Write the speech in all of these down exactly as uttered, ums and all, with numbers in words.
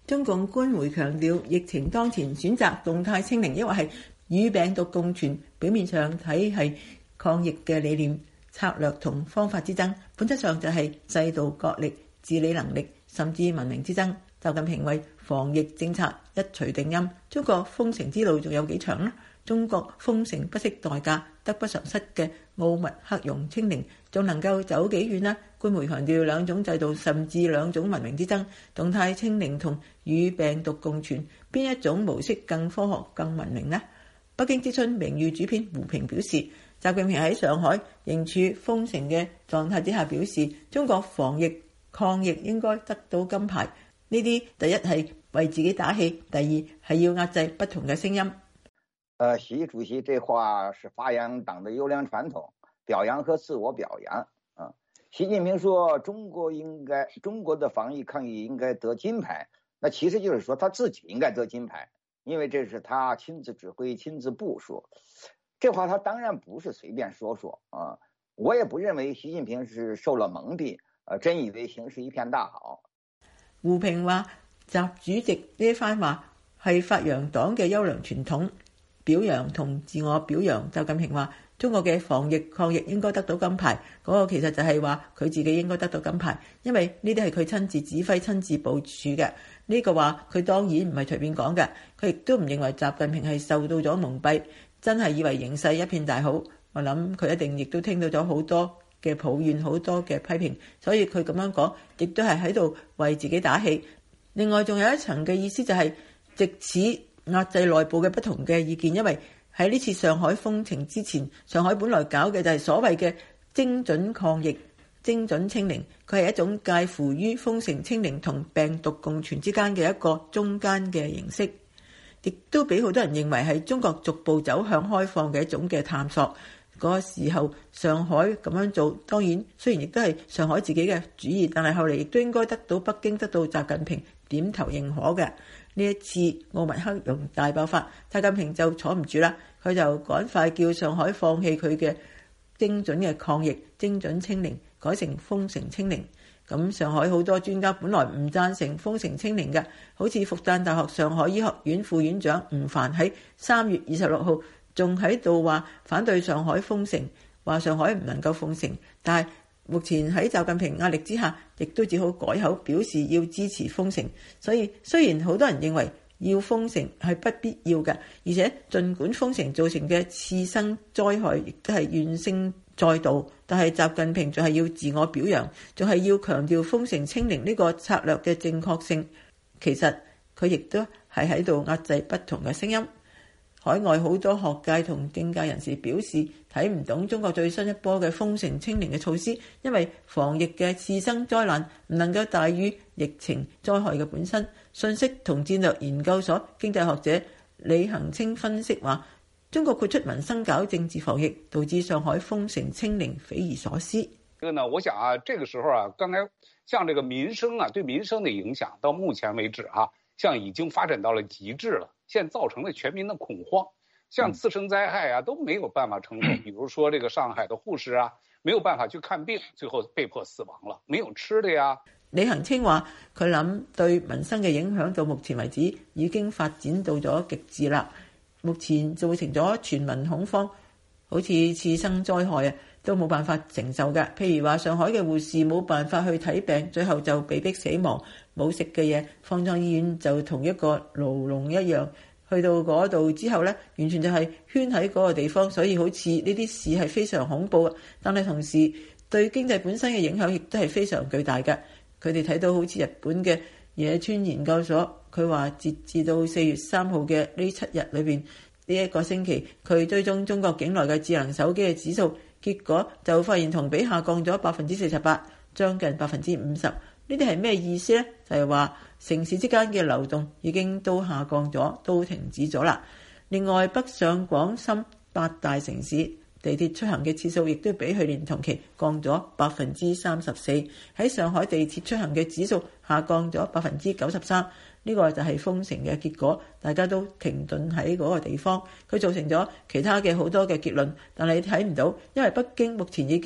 中共官媒強調，疫情當前選擇動態清零，抑或係與病毒共存，表面上睇係抗疫嘅理念、策略同方法之爭，本質上就係制度角力、治理能力甚至文明之爭。習近平為防疫政策一錘定音，中國封城之路仲有幾長呢？中國封城不惜代價、得不償失嘅奧密克戎清零，仲能夠走幾遠呢？官媒強調兩種制度甚至兩種文明之爭，動態清零同與病毒共存，邊一種模式更科學、更文明呢？北京之春名譽主編胡平表示，習近平喺上海仍處封城嘅狀態之下表示，中國防疫抗疫應該得到金牌。呢啲第一係為自己打氣，第二係要壓制不同嘅聲音。 呃，習主席這話是發揚黨的優良傳統，表揚和自我表揚啊。習近平說中國應該中國的防疫抗疫應該得金牌，那其實就是說他自己應該得金牌，因為這是他親自指揮、親自部署。這話他當然不是隨便說說啊，我也不認為習近平是受了蒙蔽，呃，真以為形勢一片大好。 胡平話，習主席呢一番話係發揚黨嘅優良傳統，表揚同自我表揚。習近平話，中國嘅防疫抗疫應該得到金牌，嗰、那個其實就係話佢自己應該得到金牌，因為呢啲係佢親自指揮、親自部署嘅。呢、這個話佢當然唔係隨便講嘅，佢亦都唔認為習近平係受到咗蒙蔽，真係以為形勢一片大好。我諗佢一定亦都聽到咗好多嘅抱怨，好多嘅批評，所以佢咁樣講亦都係喺度為自己打氣。另外仲有一層嘅意思就係藉此壓制內部嘅不同嘅意見，因為喺呢次上海封城之前，上海本來搞嘅就係所謂嘅精準抗疫、精準清零，佢係一種介乎於封城清零同病毒共存之間嘅一個中間嘅形式，亦都俾好多人認為係中國逐步走向開放嘅一種嘅探索。嗰個時候上海咁樣做，當然雖然亦都係上海自己嘅主意，但係後嚟亦都應該得到北京、得到習近平點頭認可嘅。呢一次奧密克戎大爆發，習近平就坐唔住啦，佢就趕快叫上海放棄佢嘅精準嘅抗疫、精準清零，改成封城清零。咁上海好多專家本來唔贊成封城清零嘅，好似復旦大學上海醫學院副院長吳凡喺三月二十六號仲喺度話反對上海封城，話上海唔能夠封城，但係目前喺習近平壓力之下，亦都只好改口表示要支持封城。所以雖然好多人認為要封城係不必要嘅，而且儘管封城造成嘅次生災害亦都係怨聲載道，但係習近平仲係要自我表揚，仲係要強調封城清零呢個策略嘅正確性。其實佢亦都係喺度壓制不同嘅聲音。海外好多學界同政界人士表示睇唔懂中國最新一波嘅封城清零嘅措施，因為防疫嘅次生災難唔能夠大於疫情災害嘅本身。信息同戰略研究所經濟學者李恒清分析話，中國豁出民生搞政治防疫，導致上海封城清零匪夷所思。 這個呢，我想啊，這個時候啊，剛才像這個民生啊，對民生的影響到目前為止啊，像已經發展到了極致了。現在造成了全民的恐慌，像次生災害啊都沒有辦法承受。比如說這個上海的護士啊，沒有辦法去看病，最後被迫死亡了，沒有吃的呀。 李恒清話，佢諗對民生嘅影響到目前為止已經發展到咗極致啦。目前造成咗全民恐慌，好似次生災害啊都冇辦法承受嘅。譬如話上海嘅護士冇辦法去睇病，最後就被逼死亡。冇食嘅嘢放咗醫院就同一個牢籠一樣，去到嗰度之後呢，完全就係圈喺嗰個地方，所以好似呢啲事係非常恐怖，但係同時對經濟本身嘅影響亦都係非常巨大嘅。佢哋睇到好似日本嘅野村研究所，佢話截至到四月三號嘅呢七日裏邊，呢一個星期佢追蹤中國境內嘅智能手機嘅指數，結果就發現同比下降咗百分之四十八，將近百分之五十。呢啲係咩意思呢？就係話城市之間嘅流動已經都下降咗，都停止咗啦。另外，北上廣深八大城市地鐵出行嘅次數亦都比去年同期降咗百分之三十四。喺上海地鐵出行嘅指數下降咗百分之九十三。呢個就係封城嘅結果，大家都停頓喺嗰個地方，佢造成咗其他嘅好多嘅結論，但係你睇唔到，因為北京目前已經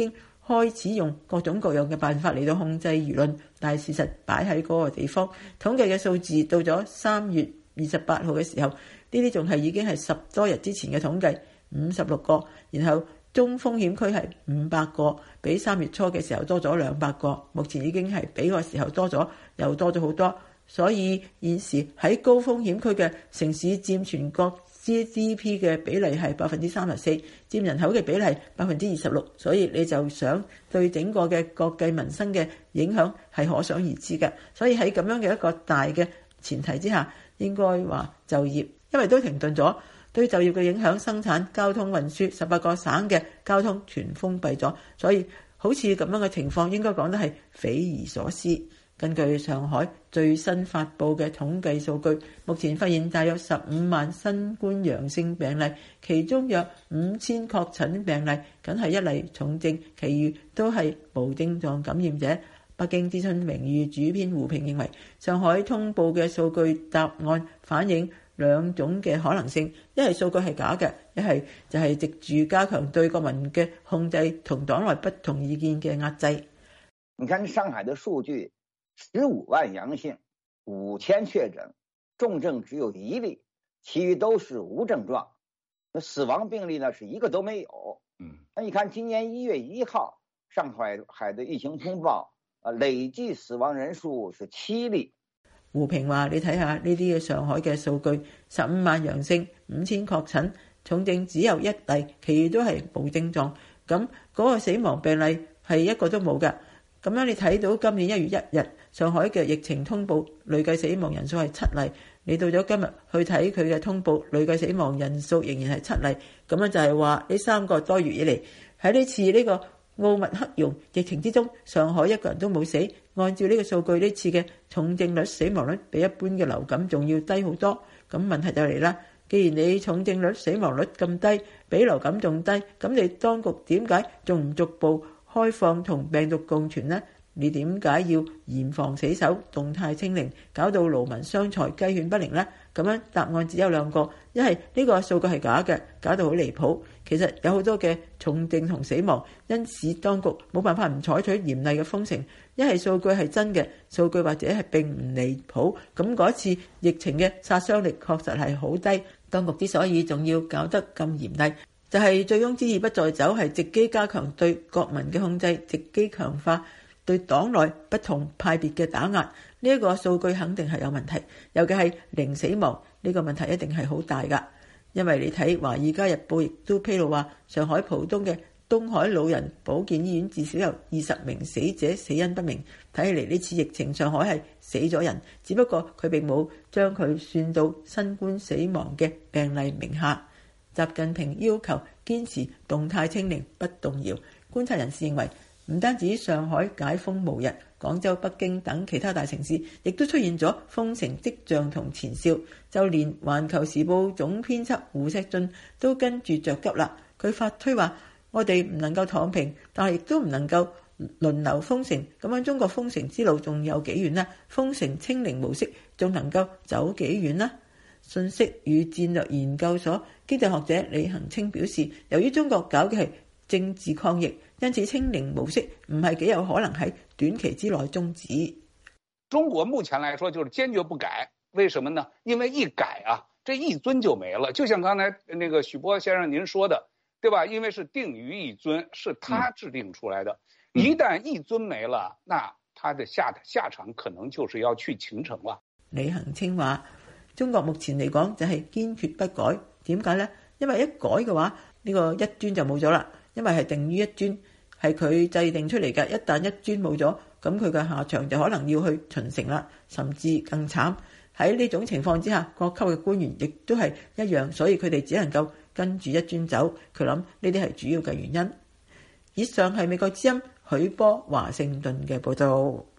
開始用各種各樣嘅辦法嚟到控制輿論，但係事實擺喺嗰個地方，統計嘅數字到咗三月二十八號嘅時候，呢啲仲係已經係十多日之前嘅統計，五十六個，然後中風險區係五百個，比三月初嘅時候多咗兩百個，目前已經係比個時候多咗，又多咗好多。所以現時喺高風險區嘅城市佔全國 G D P 嘅比例係百分之三十四，佔人口嘅比例係百分之二十六，所以你就想對整個嘅國計民生嘅影響係可想而知嘅。所以喺咁樣嘅一個大嘅前提之下，應該話就業，因為都停頓咗，對就業嘅影響，生產、交通運輸十八個省嘅交通全封閉咗，所以好似咁樣嘅情況應該講得係匪夷所思。根據上海最新發布嘅統計數據，目前發現大約十五萬新冠陽性病例，其中約五千確診病例僅係一例重症，其餘都係無症狀感染者。北京諮詢名譽主編胡平認為，上海通報嘅數據答案反映兩種嘅可能性，一係數據係假嘅，一係就係藉住加強對國民嘅控制同黨內不同意見嘅壓制。 你看上海的數據，十五萬陽性，五千確診，重症只有一例，其餘都是無症狀。那死亡病例呢，是一個都沒有。嗯，那你看今年一月一號，上海海的疫情通報，啊，累計死亡人數是七例。 胡平話：你睇下呢啲嘅上海嘅數據，十五萬陽性，五千確診，重症只有一例，其餘都係無症狀。咁嗰個死亡病例係一個都冇㗎。咁樣你睇到今年一月一日，上海嘅疫情通報累計死亡人數係七例。你到咗今日去睇佢嘅通報，累計死亡人數仍然係七例。咁樣就係話呢三個多月以嚟，喺呢次呢個奧密克戎疫情之中，上海一個人都冇死。按照呢個數據，呢次嘅重症率、死亡率比一般嘅流感仲要低好多。咁問題就嚟啦，既然你重症率、死亡率咁低，比流感仲低，咁你當局點解仲唔逐步開放同病毒共存呢？你點解要嚴防死守、動態清零，搞到勞民傷財、雞犬不寧呢？咁樣答案只有兩個，一係呢個數據係假嘅，搞到好離譜。其實有好多嘅重症同死亡，因此當局冇辦法唔採取嚴厲嘅封城。一係數據係真嘅，數據或者係並唔離譜。咁嗰次疫情嘅殺傷力確實係好低，當局之所以仲要搞得咁嚴厲，就係醉翁之意不在酒，係藉機加強對國民嘅控制，藉機強化對黨內不同派別嘅打壓。呢一個數據肯定係有問題，尤其係零死亡呢個問題一定係好大㗎。因為你睇《華爾街日報》亦都披露話，上海浦東嘅東海老人保健醫院至少有二十名死者死因不明。睇起嚟呢次疫情，上海係死咗人，只不過佢並冇將佢算到新冠死亡嘅病例名下。習近平要求堅持動態清零不動搖。觀察人士認為，唔單止上海解封無日，廣州、北京等其他大城市亦都出現咗封城跡象同前兆，就連環球時報總編輯胡錫進都跟住着急啦。佢發推話：我哋唔能夠躺平，但係亦都唔能夠輪流封城。咁樣中國封城之路仲有幾遠呢？封城清零模式仲能夠走幾遠呢？信息與戰略研究所經濟學者李恒清表示，由於中國搞嘅係政治抗疫，因此清零模式唔係幾有可能喺短期之內終止。 中國目前來說就是堅決不改，為什麼呢？因為一改啊，這一尊就沒了。就像剛才那個許波先生您說的，對吧？因為是定於一尊，是他制定出來的。嗯、一旦一尊沒了，那他的下下場可能就是要去秦城了。 李恒清話：中國目前嚟講就係堅決不改，點解呢？因為一改嘅話，呢、這個一尊就冇咗啦。因為係定於一尊，係佢制定出嚟嘅。一旦一尊冇咗，咁佢嘅下場就可能要去秦城啦，甚至更慘。喺呢種情況之下，各級嘅官員亦都係一樣，所以佢哋只能夠跟住一尊走。佢諗呢啲係主要嘅原因。以上係美國之音許波華盛頓嘅報道。